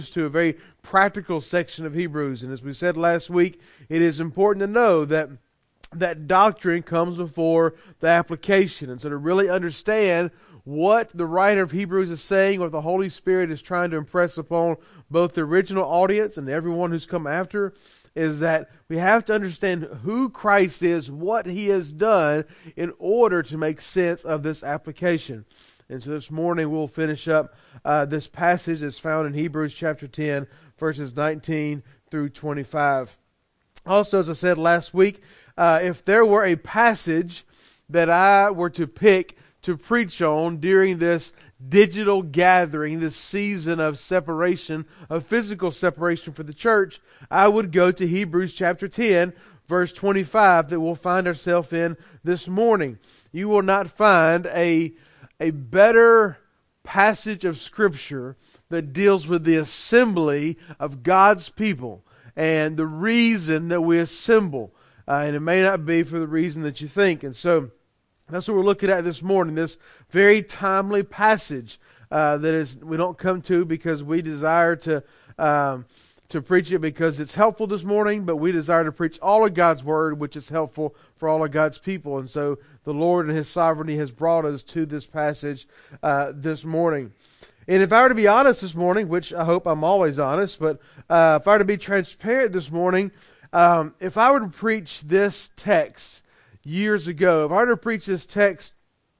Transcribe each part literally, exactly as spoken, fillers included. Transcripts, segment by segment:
to a very practical section of Hebrews. And as we said last week, it is important to know that that doctrine comes before the application. And so to really understand what the writer of Hebrews is saying, what the Holy Spirit is trying to impress upon both the original audience and everyone who's come after, is that we have to understand who Christ is, what He has done, in order to make sense of this application. And so this morning we'll finish up uh, this passage that's found in Hebrews chapter ten, verses nineteen through twenty-five. Also, as I said last week, uh, if there were a passage that I were to pick to preach on during this digital gathering, this season of separation, of physical separation for the church, I would go to Hebrews chapter ten, verse twenty-five, that we'll find ourselves in this morning. You will not find a a better passage of Scripture that deals with the assembly of God's people and the reason that we assemble. Uh, and it may not be for the reason that you think. And so that's what we're looking at this morning, this very timely passage uh, that is we don't come to because we desire to um, to preach it because it's helpful this morning, but we desire to preach all of God's Word, which is helpful for all of God's people. And so the Lord in His sovereignty has brought us to this passage uh, this morning. And if I were to be honest this morning, which I hope I'm always honest, but uh, if I were to be transparent this morning, um, if I were to preach this text years ago, if I were to preach this text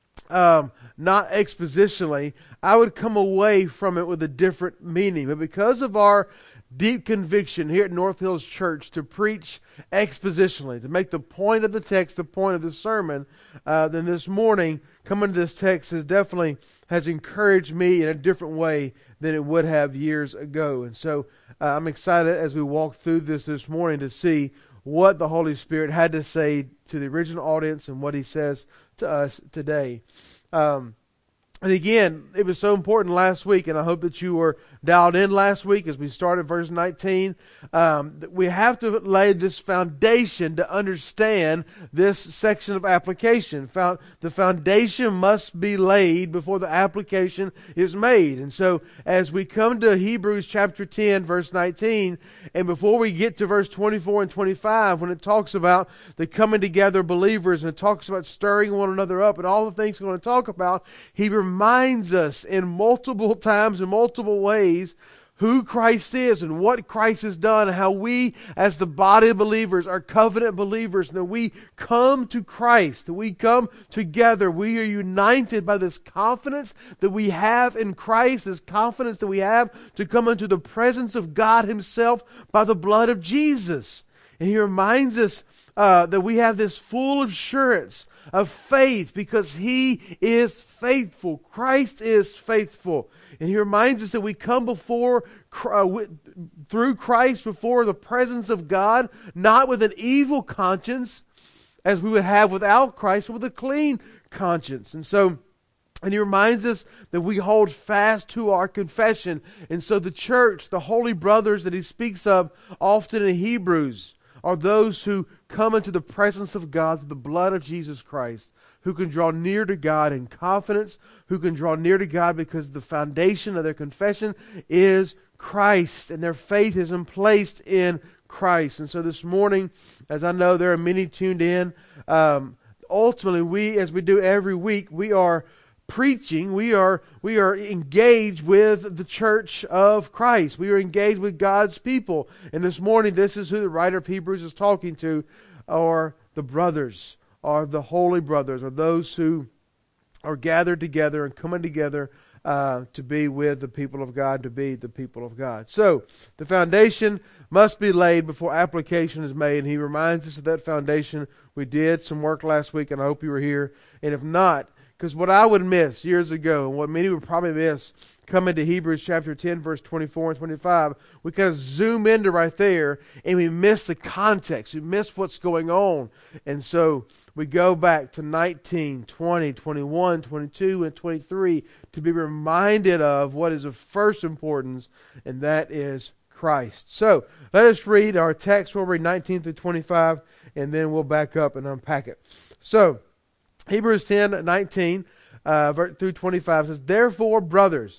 um, not expositionally, I would come away from it with a different meaning. But because of our deep conviction here at North Hills Church to preach expositionally, to make the point of the text the point of the sermon, uh, then this morning, coming to this text has definitely has encouraged me in a different way than it would have years ago. And so uh, I'm excited as we walk through this this morning to see what the Holy Spirit had to say to the original audience and what He says to us today. Um, And again, it was so important last week, and I hope that you were dialed in last week as we started verse nineteen. Um, we have to lay this foundation to understand this section of application. Found, the foundation must be laid before the application is made. And so as we come to Hebrews chapter ten, verse nineteen, and before we get to verse twenty-four and twenty-five, when it talks about the coming together believers, and it talks about stirring one another up, and all the things we're going to talk about, he reminds us in multiple times, in multiple ways, who Christ is and what Christ has done, and how we as the body of believers are covenant believers, and that we come to Christ, that we come together. We are united by this confidence that we have in Christ, this confidence that we have to come into the presence of God Himself by the blood of Jesus. And He reminds us uh, that we have this full assurance of faith because He is faithful. Christ is faithful. And He reminds us that we come before, uh, through Christ, before the presence of God, not with an evil conscience, as we would have without Christ, but with a clean conscience. And so, and He reminds us that we hold fast to our confession. And so the church, the holy brothers that He speaks of often in Hebrews, are those who come into the presence of God through the blood of Jesus Christ, who can draw near to God in confidence, who can draw near to God because the foundation of their confession is Christ, and their faith is placed in Christ. And so this morning, as I know there are many tuned in, um, ultimately we, as we do every week, we are preaching, we are we are engaged with the church of Christ. We are engaged with God's people. And this morning, this is who the writer of Hebrews is talking to, are the brothers, are the holy brothers, are those who are gathered together and coming together uh, to be with the people of God, to be the people of God. So, the foundation must be laid before application is made. And he reminds us of that foundation. We did some work last week, and I hope you were here. And if not, because what I would miss years ago, and what many would probably miss coming to Hebrews chapter ten, verse twenty-four and twenty-five, we kind of zoom into right there, and we miss the context. We miss what's going on. And so we go back to nineteen, twenty, twenty-one, twenty-two, and twenty-three to be reminded of what is of first importance, and that is Christ. So let us read our text. We'll read nineteen through twenty-five, and then we'll back up and unpack it. So, Hebrews ten, nineteen uh, through twenty-five says, "Therefore, brothers,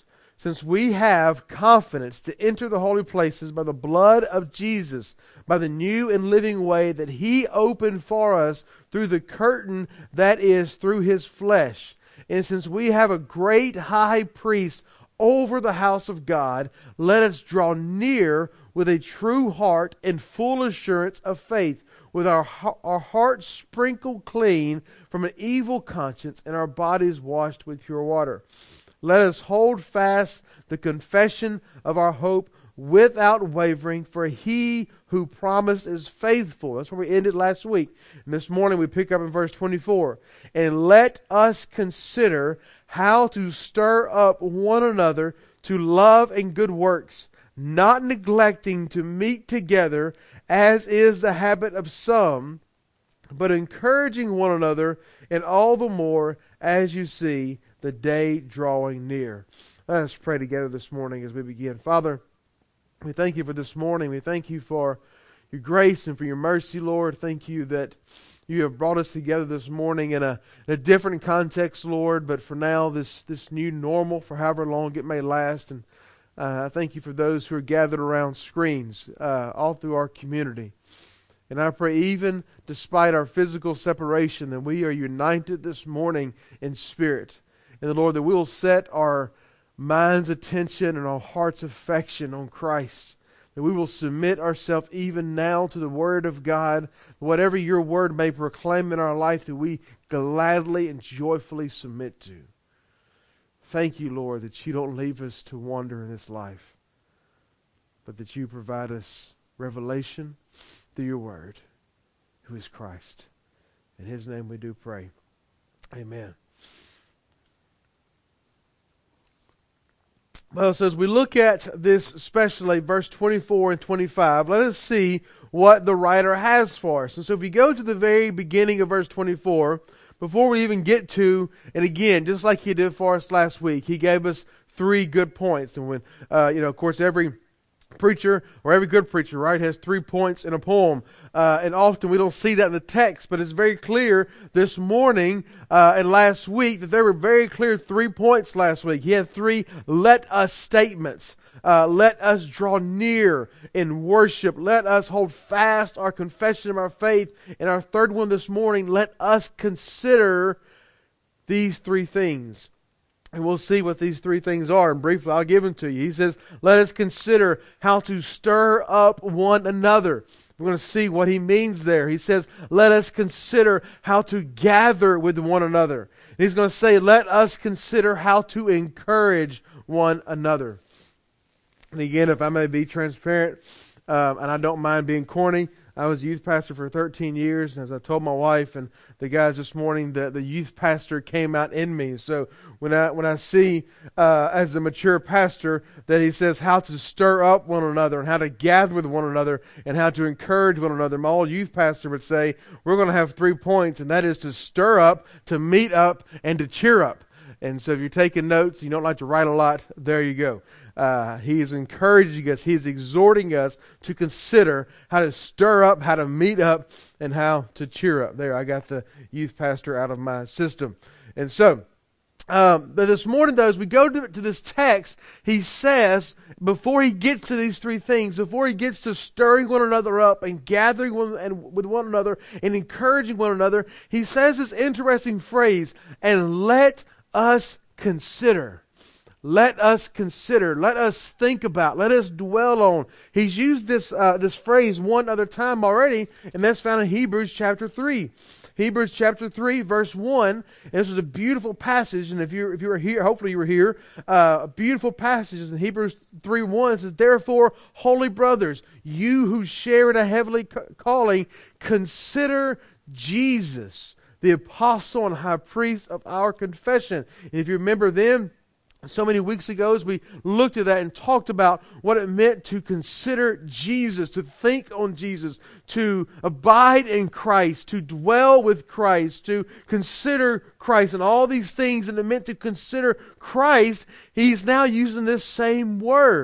since we have confidence to enter the holy places by the blood of Jesus, by the new and living way that He opened for us through the curtain that is through His flesh. And since we have a great high priest over the house of God, let us draw near with a true heart and full assurance of faith, with our, our hearts sprinkled clean from an evil conscience and our bodies washed with pure water. Let us hold fast the confession of our hope without wavering, for He who promised is faithful. That's where we ended last week. And this morning we pick up in verse twenty-four. And let us consider how to stir up one another to love and good works, not neglecting to meet together, as is the habit of some, but encouraging one another, and all the more as you see the day drawing near. Let us pray together this morning as we begin. Father, we thank You for this morning. We thank You for Your grace and for Your mercy, Lord. Thank You that You have brought us together this morning in a, in a different context, Lord, but for now, this, this new normal, for however long it may last. And uh, I thank You for those who are gathered around screens uh, all through our community. And I pray, even despite our physical separation, that we are united this morning in spirit. And the Lord, that we will set our mind's attention and our heart's affection on Christ. That we will submit ourselves even now to the Word of God. Whatever Your Word may proclaim in our life, that we gladly and joyfully submit to. Thank You, Lord, that You don't leave us to wander in this life, but that You provide us revelation through Your Word, who is Christ. In His name we do pray. Amen. Well, so as we look at this, especially verse twenty-four and twenty-five, let us see what the writer has for us. And so if you go to the very beginning of verse twenty-four, before we even get to, and again, just like he did for us last week, he gave us three good points. And when, uh, you know, of course, every preacher, or every good preacher, right, has three points in a poem. Uh, and often we don't see that in the text, but it's very clear this morning uh, and last week that there were very clear three points last week. He had three let us statements. Uh, let us draw near in worship. Let us hold fast our confession of our faith. And our third one this morning, let us consider these three things. And we'll see what these three things are. And briefly, I'll give them to you. He says, let us consider how to stir up one another. We're going to see what he means there. He says, let us consider how to gather with one another. And he's going to say, let us consider how to encourage one another. And again, if I may be transparent, um, and I don't mind being corny, I was a youth pastor for thirteen years, and as I told my wife and the guys this morning, that the youth pastor came out in me. So when I when I see uh, as a mature pastor that he says how to stir up one another and how to gather with one another and how to encourage one another, my old youth pastor would say, we're going to have three points, and that is to stir up, to meet up, and to cheer up. And so if you're taking notes, you don't like to write a lot, there you go. Uh, he is encouraging us, he is exhorting us to consider how to stir up, how to meet up, and how to cheer up. There, I got the youth pastor out of my system. And so, um, but this morning though, as we go to, to this text, he says, before he gets to these three things, before he gets to stirring one another up and gathering one, and with one another and encouraging one another, he says this interesting phrase, and let us consider. Let us consider. Let us think about. Let us dwell on. He's used this uh, this phrase one other time already, and that's found in Hebrews chapter three. Hebrews chapter three, verse one. And this was a beautiful passage, and if you if you were here, hopefully you were here. Uh, a beautiful passage in Hebrews three one. It says, "Therefore, holy brothers, you who share in a heavenly calling, consider Jesus, the apostle and high priest of our confession." And if you remember then, so many weeks ago, as we looked at that and talked about what it meant to consider Jesus, to think on Jesus, to abide in Christ, to dwell with Christ, to consider Christ, and all these things, and it meant to consider Christ, he's now using this same word.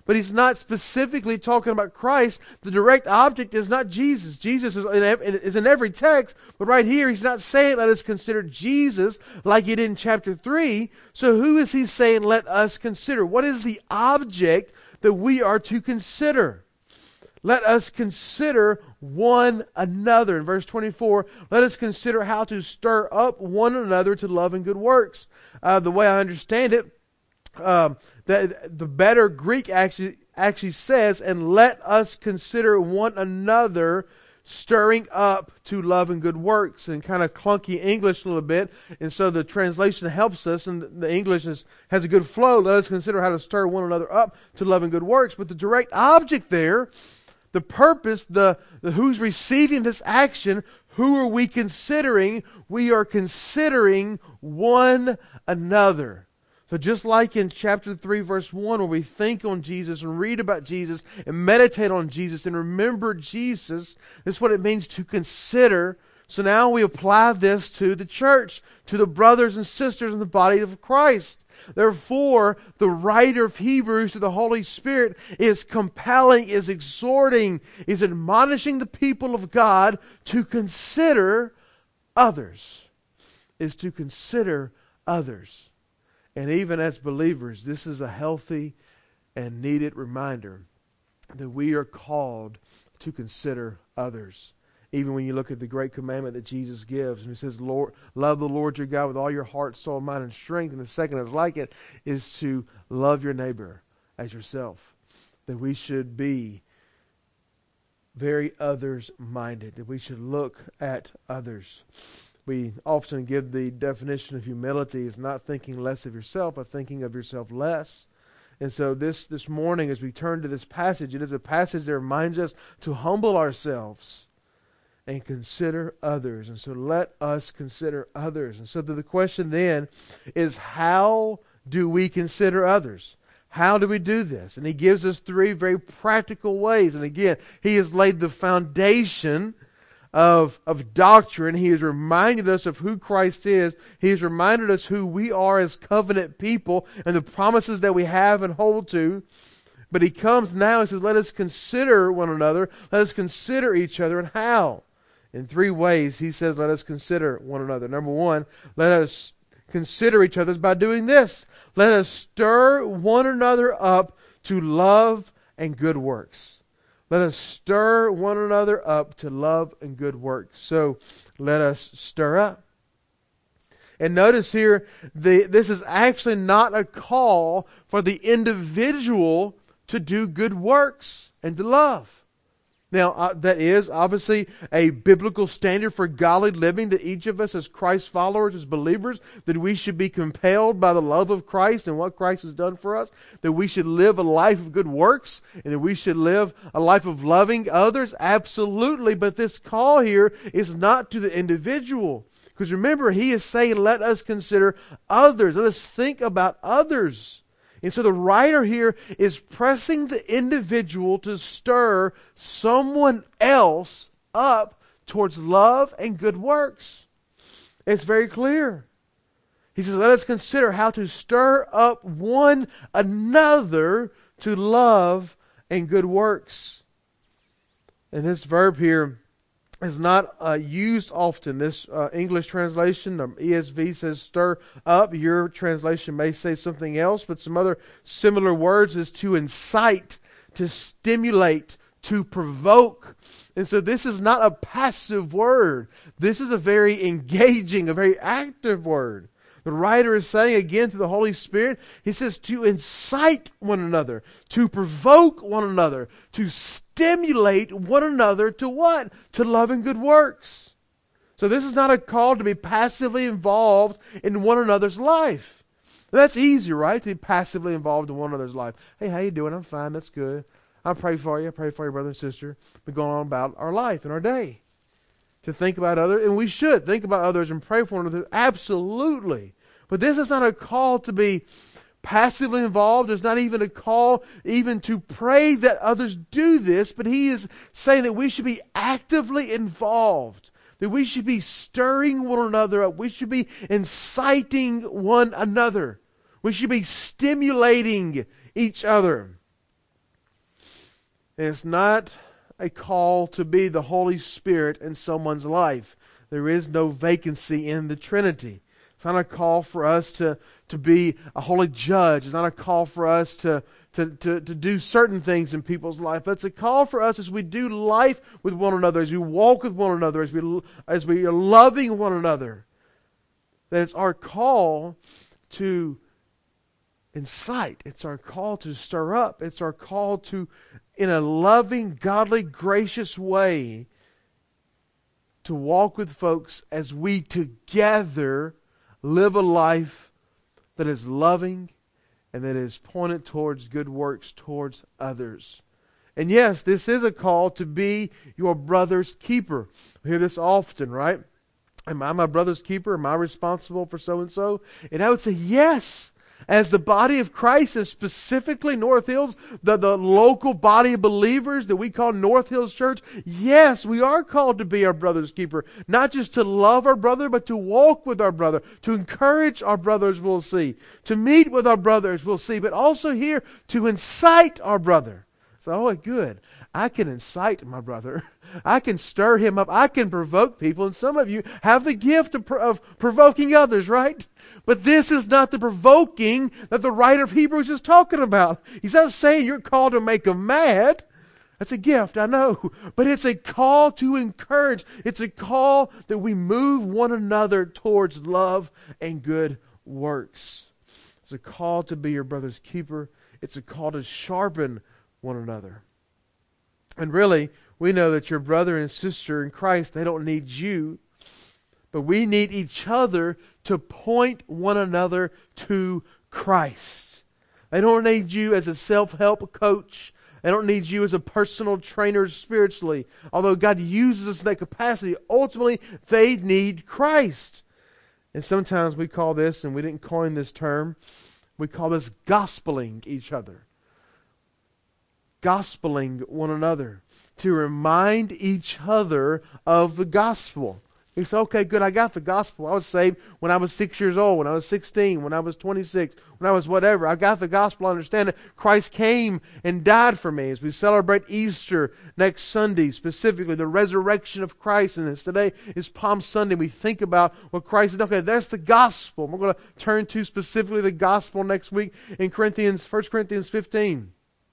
but he's not specifically talking about Christ. The direct object is not Jesus. Jesus is in, is in every text, but right here he's not saying let us consider Jesus like he did in chapter three. So who is he saying let us consider? What is the object that we are to consider? Let us consider one another. In verse twenty-four, let us consider how to stir up one another to love and good works. Uh, the way I understand it, um, that the better Greek actually actually says, and let us consider one another stirring up to love and good works, and kind of clunky English a little bit, and so the translation helps us, and the English is, has a good flow. Let us consider how to stir one another up to love and good works. But the direct object there, the purpose, the, the who's receiving this action, who are we considering? We are considering one another. So just like in chapter three, verse one, where we think on Jesus and read about Jesus and meditate on Jesus and remember Jesus, that's what it means to consider. So now we apply this to the church, to the brothers and sisters in the body of Christ. Therefore, the writer of Hebrews to the Holy Spirit is compelling, is exhorting, is admonishing the people of God to consider others. Is to consider others. And even as believers, this is a healthy and needed reminder that we are called to consider others. Even when you look at the great commandment that Jesus gives, and he says, "Lord, love the Lord your God with all your heart, soul, mind, and strength." And the second is like it, is to love your neighbor as yourself. That we should be very others-minded. That we should look at others. We often give the definition of humility as not thinking less of yourself, but thinking of yourself less. And so this, this morning, as we turn to this passage, it is a passage that reminds us to humble ourselves and consider others. And so let us consider others. And so the question then is, how do we consider others? How do we do this? And he gives us three very practical ways. And again, he has laid the foundation of, of doctrine. He has reminded us of who Christ is. He has reminded us who we are as covenant people and the promises that we have and hold to. But he comes now and says, let us consider one another. Let us consider each other. And how? In three ways, he says, let us consider one another. Number one, let us consider each other by doing this. Let us stir one another up to love and good works. Let us stir one another up to love and good works. So let us stir up. And notice here, the, this is actually not a call for the individual to do good works and to love. Now, uh, that is obviously a biblical standard for godly living, that each of us as Christ followers, as believers, that we should be compelled by the love of Christ and what Christ has done for us, that we should live a life of good works, and that we should live a life of loving others. Absolutely. But this call here is not to the individual. Because remember, he is saying, let us consider others. Let us think about others. And so the writer here is pressing the individual to stir someone else up towards love and good works. It's very clear. He says, let us consider how to stir up one another to love and good works. And this verb here is not uh, used often. This uh, English translation, um, E S V, says stir up. Your translation may say something else, but some other similar words is to incite, to stimulate, to provoke. And so this is not a passive word. This is a very engaging, a very active word. The writer is saying again through the Holy Spirit, he says to incite one another, to provoke one another, to stimulate one another to what? To love and good works. So this is not a call to be passively involved in one another's life. That's easy, right? To be passively involved in one another's life. Hey, how you doing? I'm fine. That's good. I pray for you. I pray for your brother and sister. We're going on about our life and our day. To think about others, and we should think about others and pray for one another. Absolutely. But this is not a call to be passively involved. There's not even a call even to pray that others do this, but he is saying that we should be actively involved, that we should be stirring one another up. We should be inciting one another. We should be stimulating each other. And it's not a call to be the Holy Spirit in someone's life. There is no vacancy in the Trinity. It's not a call for us to, to be a holy judge. It's not a call for us to, to, to, to do certain things in people's life. But it's a call for us as we do life with one another, as we walk with one another, as we, as we are loving one another. That it's our call to incite. It's our call to stir up. It's our call to, in a loving, godly, gracious way, to walk with folks as we together live a life that is loving and that is pointed towards good works towards others. And yes, this is a call to be your brother's keeper. We hear this often, right? Am I my brother's keeper? Am I responsible for so-and-so? And I would say yes. As the body of Christ, and specifically North Hills, the, the local body of believers that we call North Hills Church, yes, we are called to be our brother's keeper. Not just to love our brother, but to walk with our brother, to encourage our brothers, we'll see, to meet with our brothers, we'll see, but also here to incite our brother. So, oh, good. I can incite my brother. I can stir him up. I can provoke people. And some of you have the gift of, of provoking others, right? But this is not the provoking that the writer of Hebrews is talking about. He's not saying you're called to make them mad. That's a gift, I know. But it's a call to encourage. It's a call that we move one another towards love and good works. It's a call to be your brother's keeper. It's a call to sharpen one another. And really, we know that your brother and sister in Christ, they don't need you, but we need each other to point one another to Christ. They don't need you as a self-help coach. They don't need you as a personal trainer spiritually. Although God uses us in that capacity, ultimately they need Christ. And sometimes we call this, and we didn't coin this term, we call this gospeling each other. Gospeling one another, to remind each other of the gospel. You say, okay, good, I got the gospel. I was saved when I was six years old, when I was sixteen, when I was twenty-six, when I was whatever. I got the gospel. I understand that Christ came and died for me. As we celebrate Easter next Sunday, specifically the resurrection of Christ, and this today is Palm Sunday. We think about what Christ did. Okay, that's the gospel. We're going to turn to specifically the gospel next week in Corinthians, First Corinthians fifteen.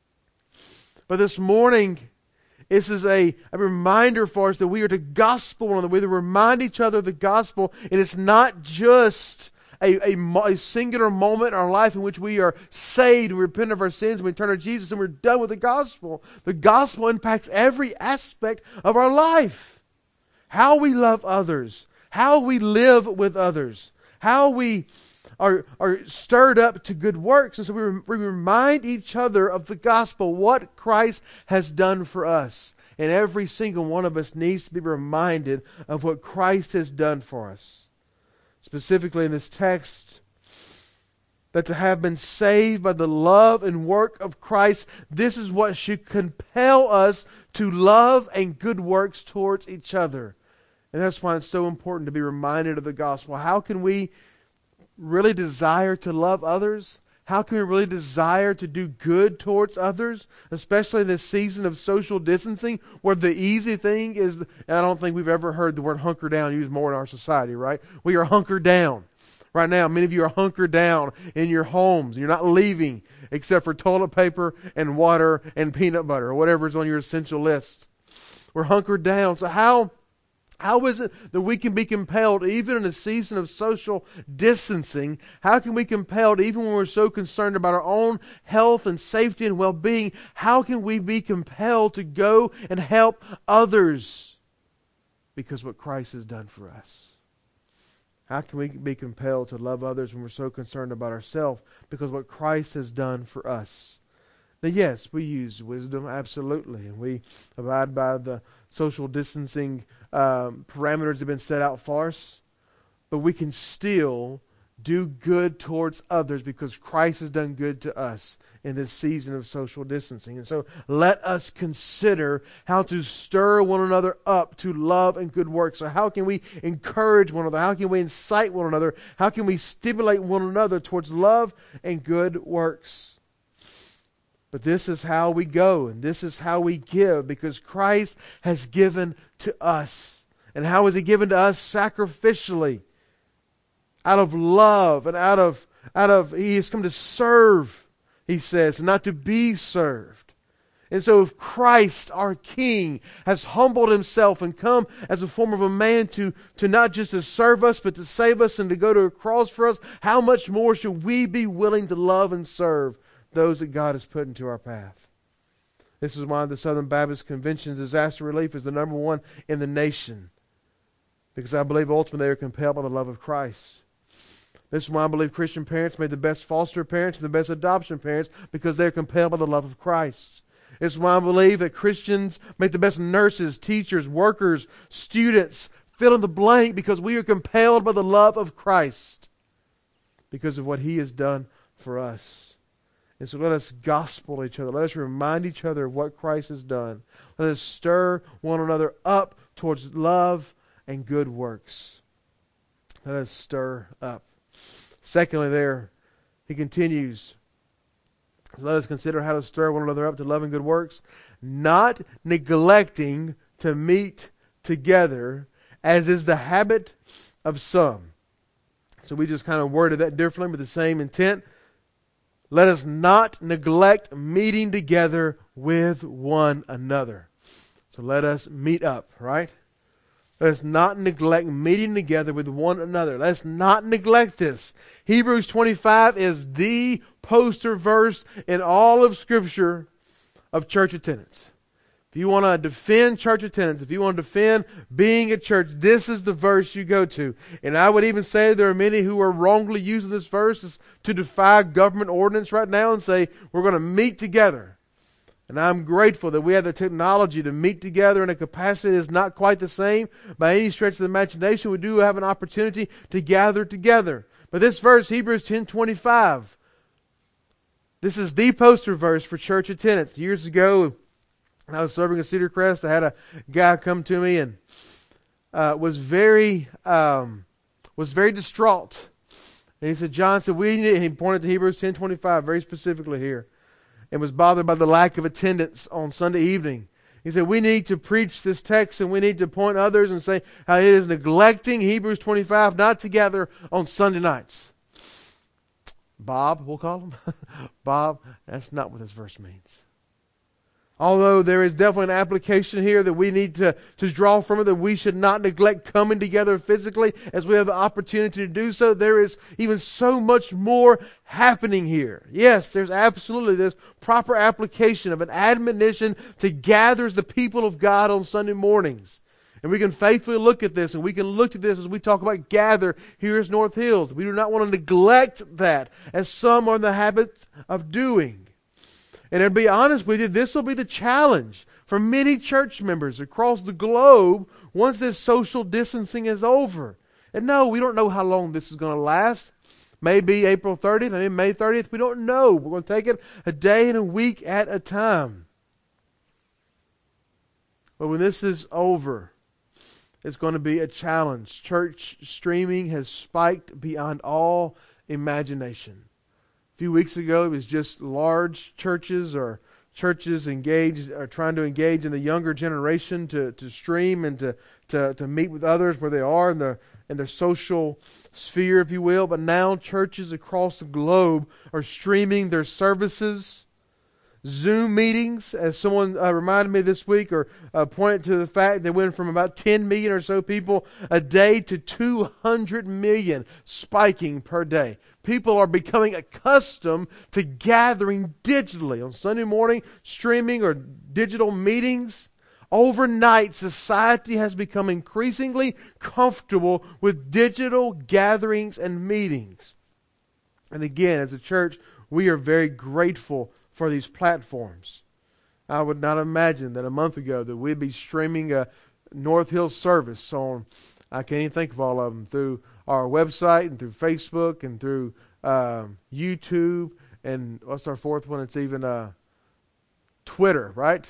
But this morning, this is a, a reminder for us that we are to gospel one another. We are to remind each other of the gospel. And it's not just a, a, a singular moment in our life in which we are saved, and we repent of our sins, and we turn to Jesus, and we're done with the gospel. The gospel impacts every aspect of our life. How we love others. How we live with others. How we Are, are stirred up to good works. And so we, re- we remind each other of the gospel, what Christ has done for us. And every single one of us needs to be reminded of what Christ has done for us. Specifically in this text, that to have been saved by the love and work of Christ, this is what should compel us to love and good works towards each other. And that's why it's so important to be reminded of the gospel. How can we really desire to love others? How can we really desire to do good towards others, especially in this season of social distancing, where the easy thing is, and I don't think we've ever heard the word hunker down used more in our society, right? We are hunkered down. Right now, many of you are hunkered down in your homes. You're not leaving except for toilet paper and water and peanut butter, or whatever is on your essential list. We're hunkered down. So how How is it that we can be compelled, even in a season of social distancing, how can we compelled, even when we're so concerned about our own health and safety and well-being, how can we be compelled to go and help others? Because what Christ has done for us. How can we be compelled to love others when we're so concerned about ourselves? Because what Christ has done for us. Now, yes, we use wisdom, absolutely, and we abide by the social distancing um, parameters that have been set out for us, but we can still do good towards others because Christ has done good to us in this season of social distancing. And so let us consider how to stir one another up to love and good works. So how can we encourage one another? How can we incite one another? How can we stimulate one another towards love and good works? But this is how we go, and this is how we give, because Christ has given to us. And how is He given to us? Sacrificially. Out of love and out of, out of He has come to serve, He says, and not to be served. And so if Christ, our King, has humbled Himself and come as a form of a man to, to not just to serve us, but to save us and to go to a cross for us, how much more should we be willing to love and serve those that God has put into our path? This is why the Southern Baptist Convention disaster relief is the number one in the nation. Because I believe ultimately they are compelled by the love of Christ. This is why I believe Christian parents made the best foster parents and the best adoption parents, because they're compelled by the love of Christ. It's why I believe that Christians make the best nurses, teachers, workers, students, fill in the blank, because we are compelled by the love of Christ because of what He has done for us. And so let us gospel each other. Let us remind each other of what Christ has done. Let us stir one another up towards love and good works. Let us stir up. Secondly, there, he continues, so let us consider how to stir one another up to love and good works, not neglecting to meet together, as is the habit of some. So we just kind of worded that differently, with the same intent. Let us not neglect meeting together with one another. So let us meet up, right? Let us not neglect meeting together with one another. Let us not neglect this. Hebrews twenty-five is the poster verse in all of Scripture of church attendance. If you want to defend church attendance, if you want to defend being at church, this is the verse you go to. And I would even say there are many who are wrongly using this verse to defy government ordinance right now and say, we're going to meet together. And I'm grateful that we have the technology to meet together in a capacity that is not quite the same by any stretch of the imagination. We do have an opportunity to gather together. But this verse, Hebrews ten twenty-five, this is the poster verse for church attendance. Years ago, when I was serving at Cedar Crest, I had a guy come to me and uh, was very um, was very distraught. And he said, John said, we need, and he pointed to Hebrews ten twenty-five very specifically here, and was bothered by the lack of attendance on Sunday evening. He said, we need to preach this text, and we need to point others and say how it is neglecting Hebrews twenty-five not to gather on Sunday nights. Bob, we'll call him. Bob, that's not what this verse means. Although there is definitely an application here that we need to, to draw from it, that we should not neglect coming together physically as we have the opportunity to do so, there is even so much more happening here. Yes, there's absolutely this proper application of an admonition to gather as the people of God on Sunday mornings. And we can faithfully look at this, and we can look at this as we talk about gather here as North Hills. We do not want to neglect that, as some are in the habit of doing. And to be honest with you, this will be the challenge for many church members across the globe once this social distancing is over. And no, we don't know how long this is going to last. Maybe April thirtieth, maybe May thirtieth. We don't know. We're going to take it a day and a week at a time. But when this is over, it's going to be a challenge. Church streaming has spiked beyond all imagination. A few weeks ago, it was just large churches or churches engaged are trying to engage in the younger generation to, to stream and to, to, to meet with others where they are in their, in their social sphere, if you will. But now churches across the globe are streaming their services. Zoom meetings, as someone uh, reminded me this week, or uh, pointed to the fact they went from about ten million or so people a day to two hundred million, spiking per day. People are becoming accustomed to gathering digitally on Sunday morning, streaming or digital meetings. Overnight, society has become increasingly comfortable with digital gatherings and meetings. And again, as a church, we are very grateful for these platforms. I would not imagine that a month ago that we'd be streaming a North Hill service on, I can't even think of all of them, through our website and through Facebook and through um, YouTube, and what's our fourth one? It's even uh, Twitter, right?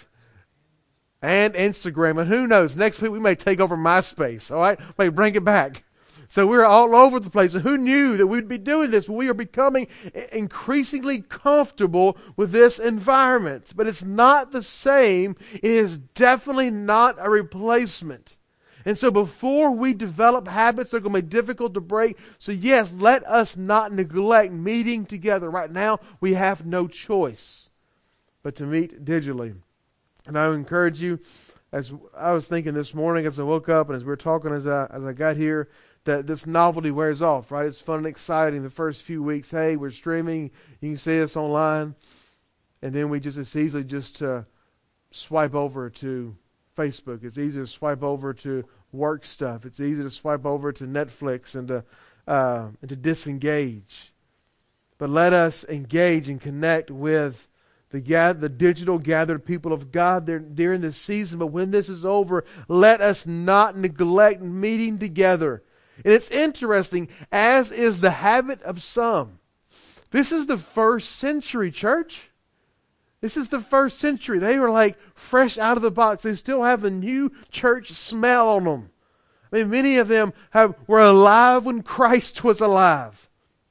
And Instagram. And who knows, next week we may take over MySpace, all right? May bring it back. So we're all over the place. And who knew that we'd be doing this? Well, we are becoming increasingly comfortable with this environment. But it's not the same. It is definitely not a replacement. And so before we develop habits that are going to be difficult to break, so yes, let us not neglect meeting together. Right now, we have no choice but to meet digitally. And I would encourage you, as I was thinking this morning as I woke up and as we were talking as I, as I got here, that this novelty wears off, right? It's fun and exciting the first few weeks. Hey, we're streaming. You can see us online. And then we just, it's easily just to swipe over to Facebook. It's easy to swipe over to work stuff. It's easy to swipe over to Netflix and to, uh, and to disengage. But let us engage and connect with the, gather, the digital gathered people of God there, during this season. But when this is over, let us not neglect meeting together. And it's interesting, as is the habit of some. This is the first century, church. This is the first century. They were like fresh out of the box. They still have the new church smell on them. I mean, many of them have, were alive when Christ was alive.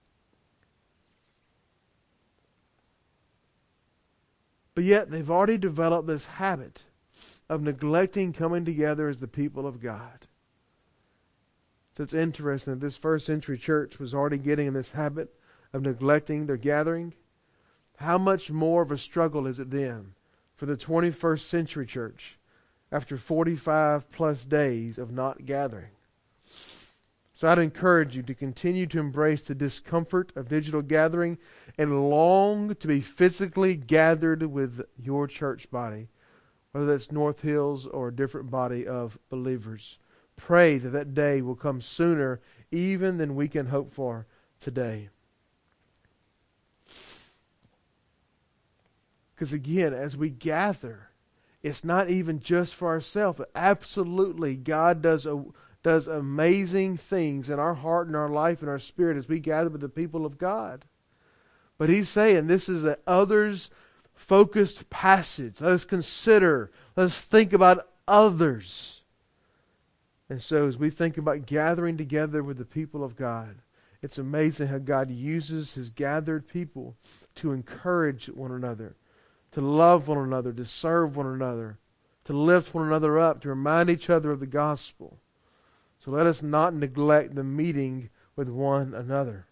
But yet they've already developed this habit of neglecting coming together as the people of God. So it's interesting that this first century church was already getting in this habit of neglecting their gathering. How much more of a struggle is it then for the twenty-first century church after forty-five plus days of not gathering? So I'd encourage you to continue to embrace the discomfort of digital gathering and long to be physically gathered with your church body, whether that's North Hills or a different body of believers. Pray that that day will come sooner even than we can hope for today. Because again, as we gather, it's not even just for ourselves. Absolutely, God does a, does amazing things in our heart and our life and our spirit as we gather with the people of God. But He's saying this is an others-focused passage. Let us consider. Let us think about others. And so as we think about gathering together with the people of God, it's amazing how God uses His gathered people to encourage one another, to love one another, to serve one another, to lift one another up, to remind each other of the gospel. So let us not neglect the meeting with one another.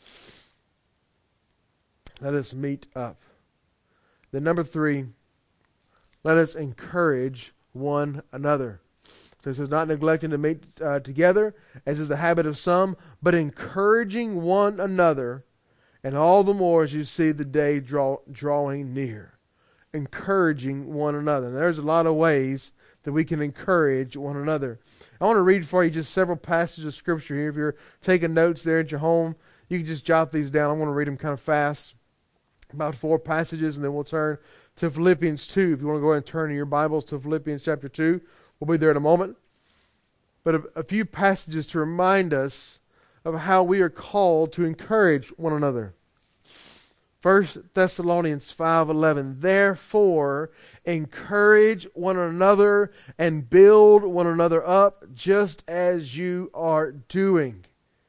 Let us meet up. Then number three, let us encourage one another. So it says not neglecting to meet uh, together, as is the habit of some, but encouraging one another, and all the more as you see the day draw, drawing near. Encouraging one another. And there's a lot of ways that we can encourage one another. I want to read for you just several passages of Scripture here. If you're taking notes there at your home, you can just jot these down. I want to read them kind of fast. About four passages, and then we'll turn to Philippians two. If you want to go ahead and turn in your Bibles to Philippians chapter two, we'll be there in a moment. But a, a few passages to remind us of how we are called to encourage one another. First Thessalonians five eleven, therefore encourage one another and build one another up just as you are doing.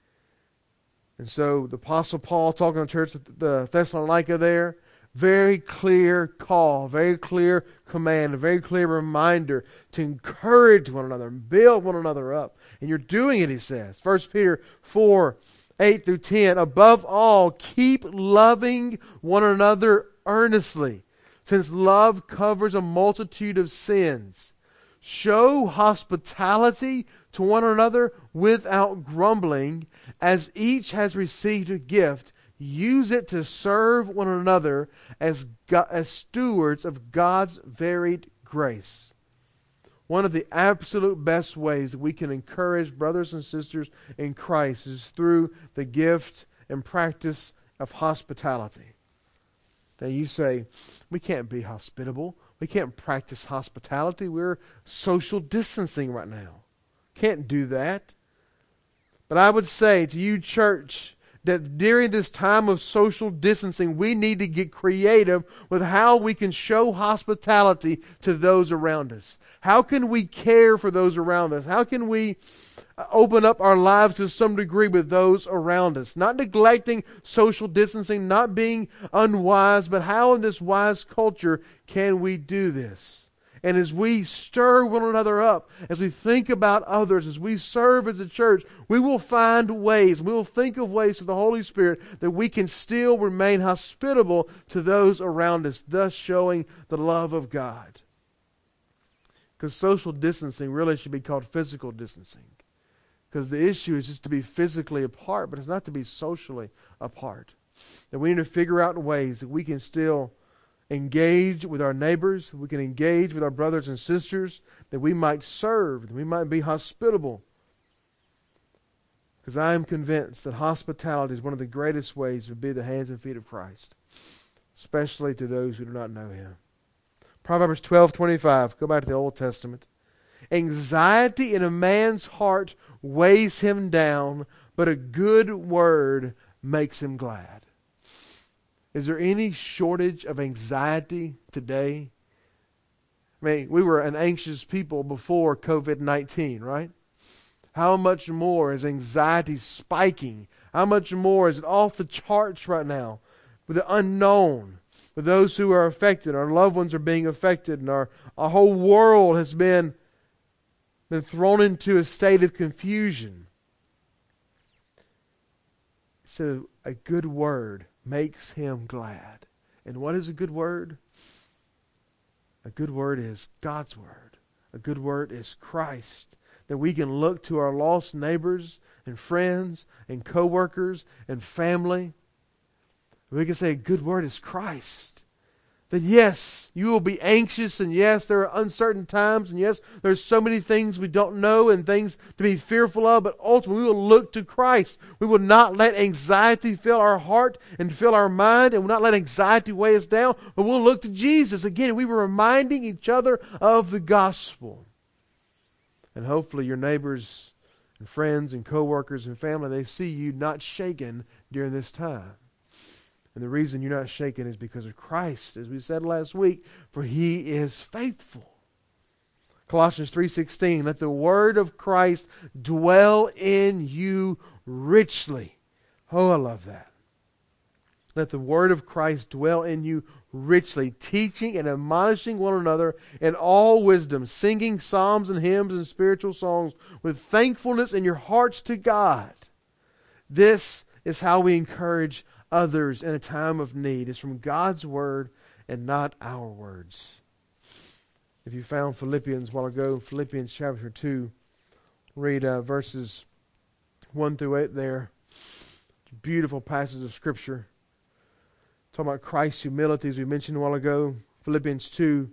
And so the Apostle Paul talking to the church at the Thessalonica there, very clear call, very clear command, a very clear reminder to encourage one another and build one another up. And you're doing it, he says. First Peter four, eight through ten, above all, keep loving one another earnestly, since love covers a multitude of sins. Show hospitality to one another without grumbling, as each has received a gift. Use it to serve one another as, God, as stewards of God's varied grace. One of the absolute best ways that we can encourage brothers and sisters in Christ is through the gift and practice of hospitality. Now you say, we can't be hospitable. We can't practice hospitality. We're social distancing right now. Can't do that. But I would say to you, church, that during this time of social distancing, we need to get creative with how we can show hospitality to those around us. How can we care for those around us? How can we open up our lives to some degree with those around us. Not neglecting social distancing, not being unwise, but how in this wise culture can we do this? And as we stir one another up, as we think about others, as we serve as a church, we will find ways, we will think of ways through the Holy Spirit that we can still remain hospitable to those around us, thus showing the love of God. Because social distancing really should be called physical distancing. Because the issue is just to be physically apart, but it's not to be socially apart. And we need to figure out ways that we can still engage with our neighbors, we can engage with our brothers and sisters, that we might serve, that we might be hospitable. Because I am convinced that hospitality is one of the greatest ways to be the hands and feet of Christ, especially to those who do not know Him. Proverbs twelve twenty-five, go back to the Old Testament. Anxiety in a man's heart weighs him down, but a good word makes him glad. Is there any shortage of anxiety today? I mean, we were an anxious people before covid nineteen, right? How much more is anxiety spiking? How much more is it off the charts right now with the unknown, with those who are affected? Our loved ones are being affected, and our, our whole world has been, been thrown into a state of confusion. So a good word makes him glad. And what is a good word? A good word is God's word. A good word is Christ. That we can look to our lost neighbors and friends and co-workers and family. We can say a good word is Christ. That yes, you will be anxious, and yes, there are uncertain times, and yes, there's so many things we don't know and things to be fearful of, but ultimately we will look to Christ. We will not let anxiety fill our heart and fill our mind, and we'll not let anxiety weigh us down, but we'll look to Jesus. Again, we were reminding each other of the gospel. And hopefully your neighbors and friends and co-workers and family, they see you not shaken during this time. And the reason you're not shaken is because of Christ, as we said last week, for He is faithful. Colossians three sixteen, let the word of Christ dwell in you richly. Oh, I love that. Let the word of Christ dwell in you richly, teaching and admonishing one another in all wisdom, singing psalms and hymns and spiritual songs with thankfulness in your hearts to God. This is how we encourage others in a time of need. It's from God's word and not our words. If you found Philippians a while ago, Philippians chapter two, read uh, verses one through eight there. Beautiful passage of Scripture. Talking about Christ's humility, as we mentioned a while ago. Philippians two.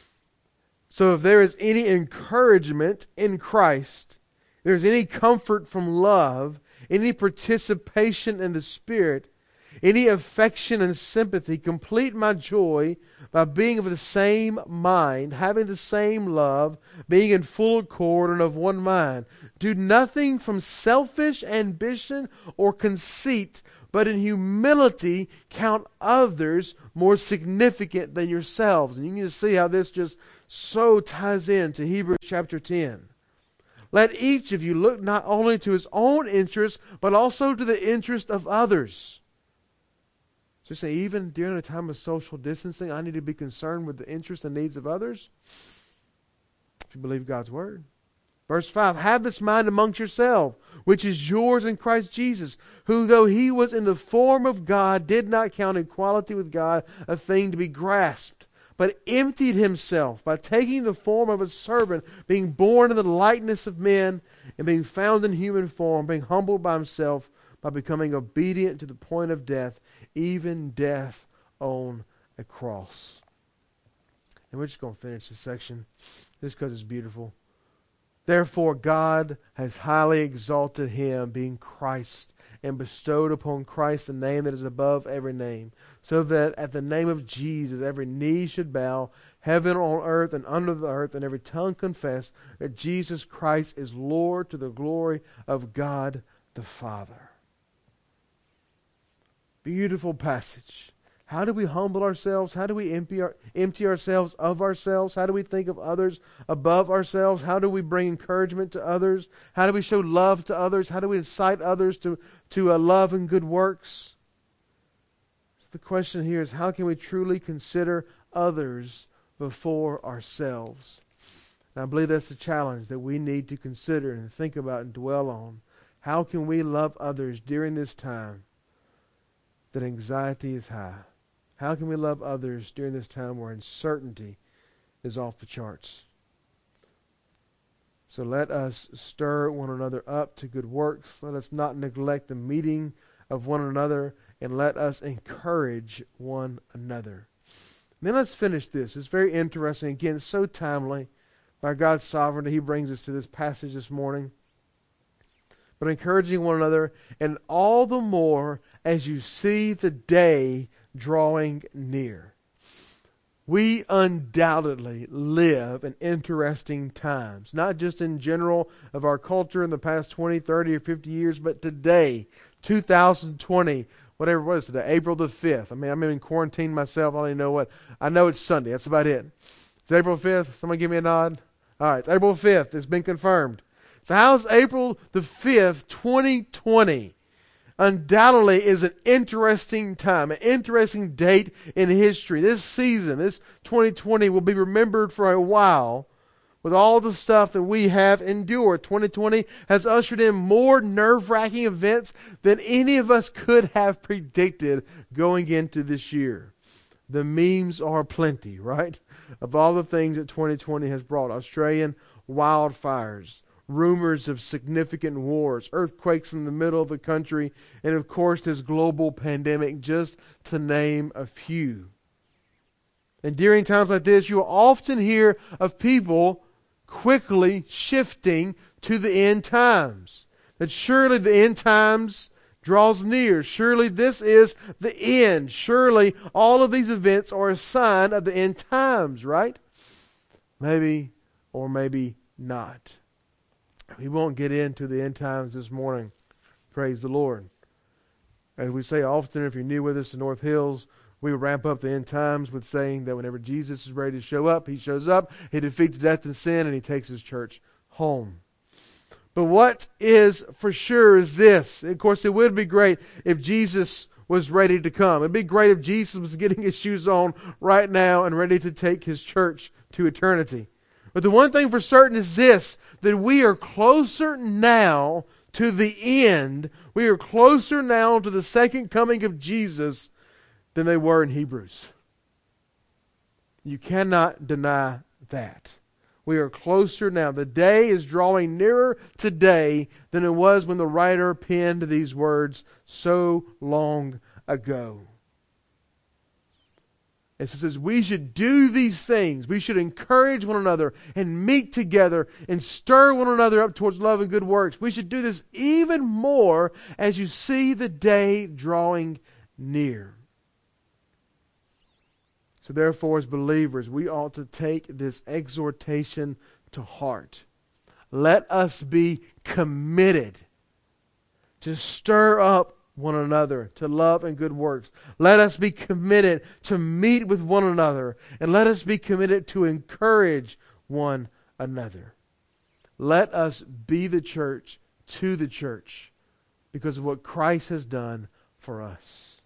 So if there is any encouragement in Christ, if there is any comfort from love, any participation in the Spirit, any affection and sympathy, complete my joy by being of the same mind, having the same love, being in full accord and of one mind. Do nothing from selfish ambition or conceit, but in humility count others more significant than yourselves. And you can just see how this just so ties into Hebrews chapter ten. Let each of you look not only to his own interest, but also to the interest of others. So you say, even during a time of social distancing, I need to be concerned with the interests and needs of others? If you believe God's word. Verse five, have this mind amongst yourselves, which is yours in Christ Jesus, who though he was in the form of God, did not count equality with God a thing to be grasped, but emptied himself by taking the form of a servant, being born in the likeness of men, and being found in human form, being humbled by himself, by becoming obedient to the point of death, even death on a cross. And we're just going to finish this section just because it's beautiful. Therefore God has highly exalted him, being Christ, and bestowed upon Christ the name that is above every name, so that at the name of Jesus every knee should bow, heaven, on earth, and under the earth, and every tongue confess that Jesus Christ is Lord, to the glory of God the Father. Beautiful passage. How do we humble ourselves? How do we empty, our, empty ourselves of ourselves? How do we think of others above ourselves? How do we bring encouragement to others? How do we show love to others? How do we incite others to, to uh, love and good works? So the question here is, how can we truly consider others before ourselves? And I believe that's the challenge that we need to consider and think about and dwell on. How can we love others during this time that anxiety is high? How can we love others during this time where uncertainty is off the charts? So let us stir one another up to good works. Let us not neglect the meeting of one another, and let us encourage one another. And then let's finish this. It's very interesting. Again, so timely. By God's sovereignty, He brings us to this passage this morning. But encouraging one another, and all the more as you see the day drawing near. We undoubtedly live in interesting times, not just in general of our culture in the past twenty, thirty, or fifty years, but today, two thousand twenty, whatever it was today, April the fifth. I mean, I'm in quarantine myself. I don't even know what. I know it's Sunday. That's about it. It's April fifth. Somebody give me a nod. All right, it's April fifth. It's been confirmed. So how's April the fifth, twenty twenty? Undoubtedly is an interesting time, an interesting date in history. This season, this twenty twenty, will be remembered for a while with all the stuff that we have endured. twenty twenty has ushered in more nerve-wracking events than any of us could have predicted going into this year. The memes are plenty, right? Of all the things that twenty twenty has brought. Australian wildfires, rumors of significant wars, earthquakes in the middle of the country, and of course this global pandemic, just to name a few. And during times like this, you will often hear of people quickly shifting to the end times. That surely the end times draws near. Surely this is the end. Surely all of these events are a sign of the end times, right? Maybe or maybe not. We won't get into the end times this morning. Praise the Lord. As we say often, if you're new with us in North Hills, we ramp up the end times with saying that whenever Jesus is ready to show up, He shows up, He defeats death and sin, and He takes His church home. But what is for sure is this. Of course, it would be great if Jesus was ready to come. It'd be great if Jesus was getting His shoes on right now and ready to take His church to eternity. But the one thing for certain is this, that we are closer now to the end. We are closer now to the second coming of Jesus than they were in Hebrews. You cannot deny that. We are closer now. The day is drawing nearer today than it was when the writer penned these words so long ago. And so it says we should do these things. We should encourage one another and meet together and stir one another up towards love and good works. We should do this even more as you see the day drawing near. So therefore, as believers, we ought to take this exhortation to heart. Let us be committed to stir up one another to love and good works. Let us be committed to meet with one another, and let us be committed to encourage one another. Let us be the church to the church because of what Christ has done for us.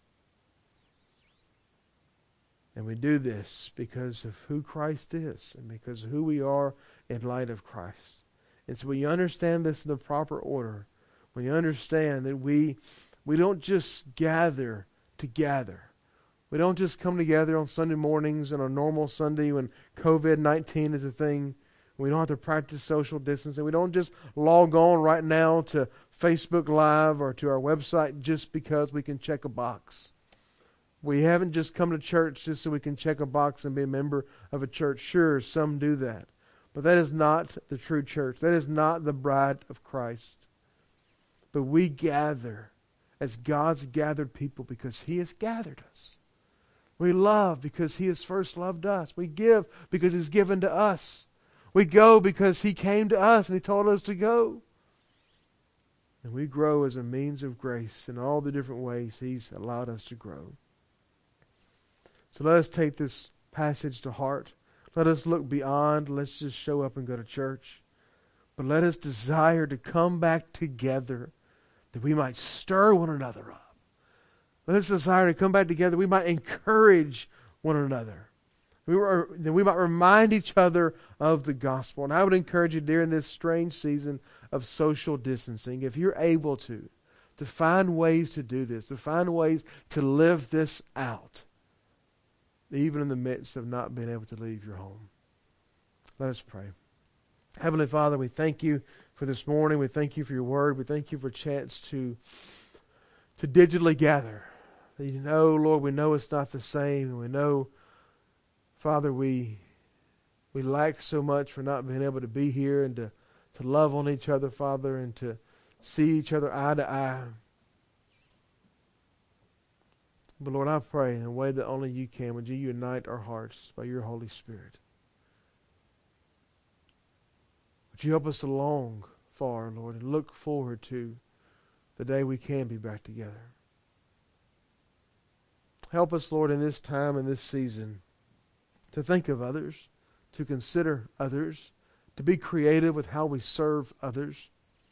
And we do this because of who Christ is and because of who we are in light of Christ. And so when you understand this in the proper order, when you understand that we We don't just gather to gather. We don't just come together on Sunday mornings and on a normal Sunday when covid nineteen is a thing. We don't have to practice social distancing. We don't just log on right now to Facebook Live or to our website just because we can check a box. We haven't just come to church just so we can check a box and be a member of a church. Sure, some do that. But that is not the true church. That is not the bride of Christ. But we gather as God's gathered people because He has gathered us. We love because He has first loved us. We give because He's given to us. We go because He came to us and He told us to go. And we grow as a means of grace in all the different ways He's allowed us to grow. So let us take this passage to heart. Let us look beyond. Let's just show up and go to church. But let us desire to come back together that we might stir one another up. Let us desire to come back together. We might encourage one another. We were, that we might remind each other of the gospel. And I would encourage you during this strange season of social distancing, if you're able to, to find ways to do this, to find ways to live this out, even in the midst of not being able to leave your home. Let us pray. Heavenly Father, we thank you for this morning. We thank you for your word. We thank you for a chance to, to digitally gather. You know, Lord, we know it's not the same. And we know, Father, we we lack so much for not being able to be here and to, to love on each other, Father, and to see each other eye to eye. But Lord, I pray in a way that only you can, would you unite our hearts by your Holy Spirit? Would you help us to long for, Lord, and look forward to the day we can be back together? Help us, Lord, in this time and this season to think of others, to consider others, to be creative with how we serve others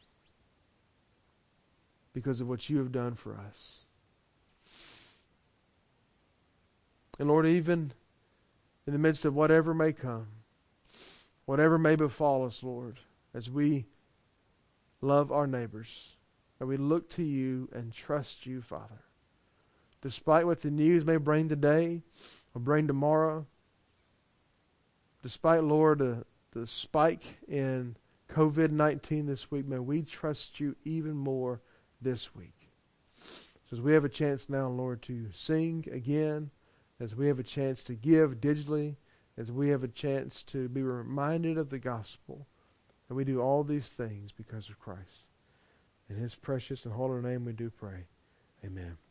because of what you have done for us. And Lord, even in the midst of whatever may come, whatever may befall us, Lord, as we love our neighbors, and we look to you and trust you, Father. Despite what the news may bring today or bring tomorrow, despite, Lord, the, the spike in covid nineteen this week, may we trust you even more this week. So as we have a chance now, Lord, to sing again, as we have a chance to give digitally, as we have a chance to be reminded of the gospel, and we do all these things because of Christ. In his precious and holy name we do pray. Amen.